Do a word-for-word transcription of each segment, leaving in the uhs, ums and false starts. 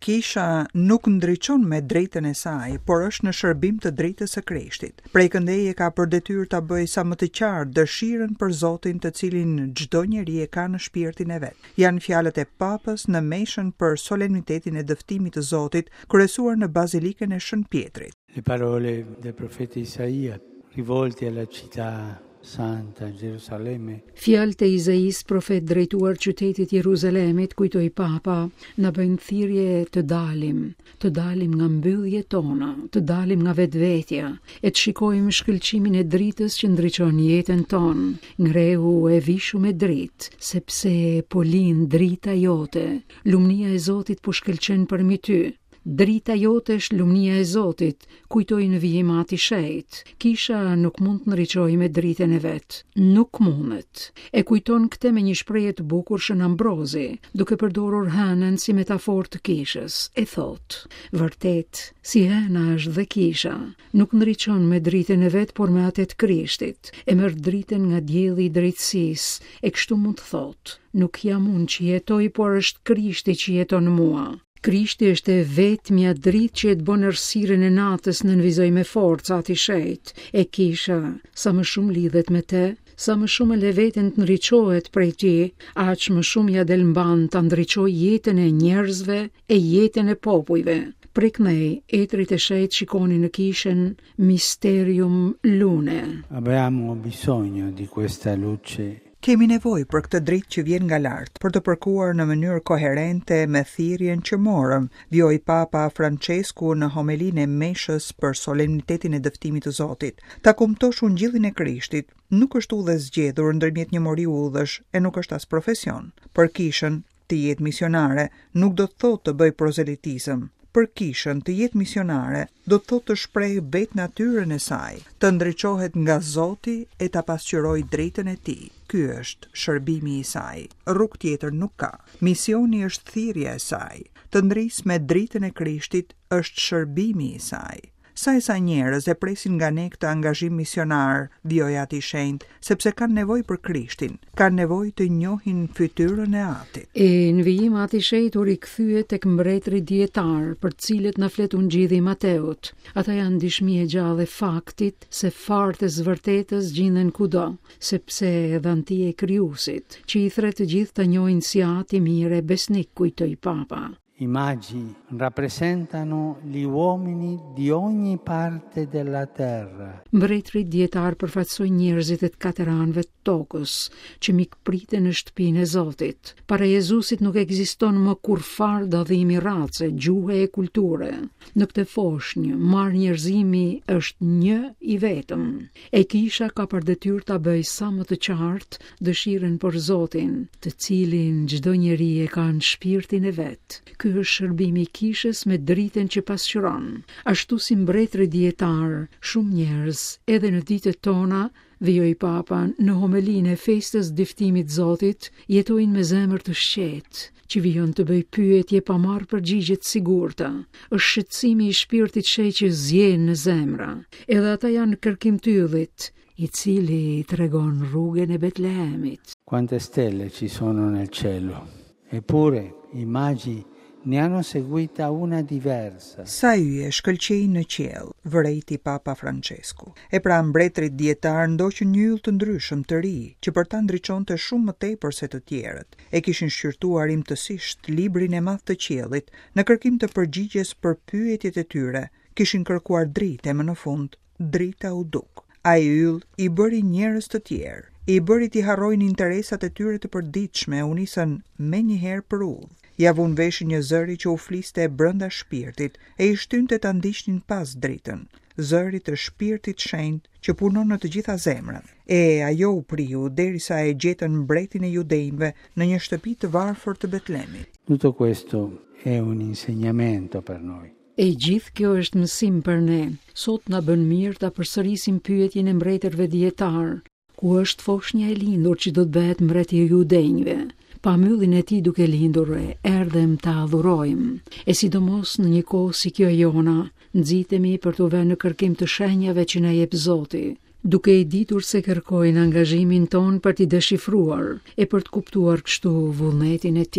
Kisha nuk ndriçon me drejtën e saj, por është në shërbim të drejtës së Krishtit. Prej këndej e ka për detyrë ta bëjë sa më të qartë dëshirën për Zotin, të cilin çdo njeri e ka në shpirtin e vet. Janë fjalët e Papës në meshën për solenitetin e dëftimit të Zotit, kryesuar në bazilikën e Shën Pjetrit. Le parole del profeta Isaia rivolte alla città Santa Gerusalemme. Fjalët e Izais, profet drejtuar qytetit Jeruzalemit, kujtoi Papa, na bëjnë thirrje të dalim, të dalim nga mbylljet tona, të dalim nga vetvetja, e të shikojmë shkëlqimin e dritës që ndriçon jetën tonë. Ngreu e vishu me dritë, sepse po lind drita jote, lumnia e Zotit po shkëlqen përmi ty. Drita jote është lumnia e Zotit, kujtoi në vijimati shejt. Kisha nuk mund të ndriçojë me dritën e vet. Nuk mundet. E kujton këtë me një shprehje të bukur Shën Ambrozi, duke përdorur hënën si metaforë të kishës. E thot: vërtet, si hëna është dhe kisha, nuk ndriçon me dritën e vet, por me atë të Krishtit. E merr dritën nga dielli i drejtësisë, e kështu mund të thot: nuk jam unë që jetoj, por është Krishti që jeton në mua. Krishti është e vetmja dritë që e të bën errësirën e natës në nënvizoj me forca ati shejt. E kisha, sa më shumë lidhet me te, sa më shumë e le veten të ndriçohet prej ti, aq më shumë ja del mban të ndriçoj jetën e njerëzve e jetën e popujve. Prek nej, etrit e shejt shikonin në kishën Mysterium Lune. Abbiamo bisogno di questa luce. Kemi nevojë për këtë dritë që vjen nga lart, për të përkuar në mënyrë koherente me thirrjen që morëm, vjoi Papa Francesku në homelinë e meshës për solenitetin e dëftimit të Zotit. Ta kumtosh ungjillin e Krishtit nuk është udhë zgjedhur ndërmjet një mori udhësh e nuk është as profesion. Për kishën të jetë misionare nuk do të thotë të bëj prozelitizëm. Për kishën të jetë misionare do të thotë të shprehë vetë natyrën e saj, të ndriçohet nga Zoti e ta pasqyrojë drejtën e tij. Ky është shërbimi i saj. Rrugë tjetër nuk ka. Misioni është thirrja e saj. Të ndrisë me dritën e Krishtit është shërbimi i saj. Sa e sa njerëz e presin nga ne këtë angazhim misionar, vjoj ati shenjtë, sepse kanë nevojë për Krishtin, kanë nevojë të njohin fytyrën e Atit. E në vijim ati shenjtë u rikthyet tek mbretëri dietar, për të cilët na flet Ungjilli i Mateut. Ata janë dishmi e gjallë e faktit se fartë e vërtetës gjenden kudo, sepse edhe anti e krijuesit, që i thret të gjithë ta njohin si Ati mirë e besnik, kujtoi Papa. I magi rappresentano gli uomini di ogni parte della terra. Mbretëri dietar përfaqësojnë njerëzit e të katër anëve të tokës, që mikpriten në shtëpinë e Zotit. Para Jezusit nuk ekziston më kurfar dallim race, gjuhe e kulture. Në këtë foshnjë, marr njerëzimi është një i vetëm. E kisha ka për detyrë ta bëjë sa më të qartë dëshirën për Zotin, të cilin çdo njeri e ka në shpirtin e vet. Ky është shërbimi i kishës me dritën që pasqyron. Ashtu si mbretëri dietar, shumë njerëz, edhe në ditët tona, vijoi Papa në homelinë e festës dëftimit Zotit, jetojnë me zemër të shqetë, që vijon të bëj pyetje pa marrë përgjigje të sigurta. Është shqetësimi i shpirtit shqet që zjen në zemra. Edhe ata janë në kërkim të yllit, i cili tregon rrugën e Betlehemit. Quante stelle ci sono nel cielo, eppure i magi ne hanno seguita una diversa. Sa yje shkëlqejnë në qiell, vërejti Papa Francesku. E pra mbretërit dietar ndoqën një yll të ndryshëm të ri, që për ta ndriçonte shumë më tepër se të tjerët. E kishin shqyrtuar imtësisht librin e madh të qiellit, në kërkim të përgjigjes për pyetjet e tyre. Kishin kërkuar dritë e më në fund, drita u duk. Ai yll i bëri njerëz të tjerë, i bëri t'i harrojnë interesat e tyre të përditshme, u nisën menjëherë për udhë. Ja vun veshin një zëri që u fliste brenda shpirtit e i shtynte ta ndiqnin pas dritën, zëri të shpirtit shenjtë që punon në të gjitha zemrat. E ajo u priu derisa e gjetën mbretin e judejve në një shtëpi të varfër të Betlehemit. Tutto questo è un insegnamento per noi. E gjithë kjo është mësim për ne. Sot na bën mirë ta përsërisim pyetjen e mbretërve dietar, ku është foshnja e lindur që do të bëhet mbreti i judejve. Pa myllin e tij duke lindur, erdhem ta adhurojmë. E sidomos në një kohë si kjo jona, nxitemi për të vënë në kërkim të shenjave që na jep Zoti, duke i ditur se kërkojnë angazhimin ton për t'i deshifruar e për të kuptuar kështu vullnetin e tij.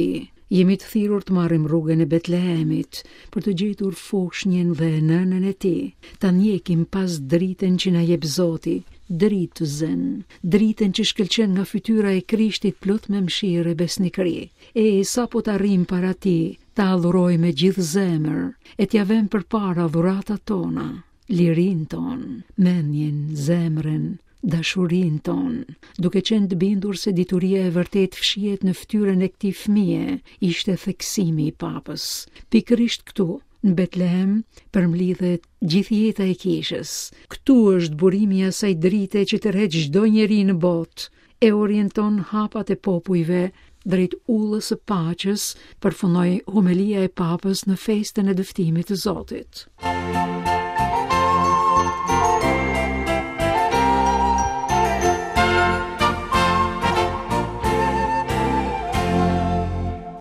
Jemi të thirrur të marrim rrugën e Betlehemit për të gjetur foshnjën dhe nënën e tij, ta njekim pas dritën që na jep Zoti, dritë të zen, dritën që shkëlqen nga fytyra e Krishtit plot me mëshirë e besnikëri. E sa po të arrim para ti, ta adhuroj me gjithë zemër, e t'ja vëm përpara dhuratat tona, lirin ton, mendjen, zemrën, dashurin ton, duke qenë të bindur se dituria e vërtet fshihet në fytyrën e këtij fëmije, ishte theksimi i papës. Pikërisht këtu, në Betlehem, përmlidhet gjithë jeta e kishës. Këtu është burimi i asaj drite që tërheq çdo njeri në botë, e orienton hapat e popujve drejt ullës së paqes, përfundoi homilia e papës në festën e dëftimit të Zotit.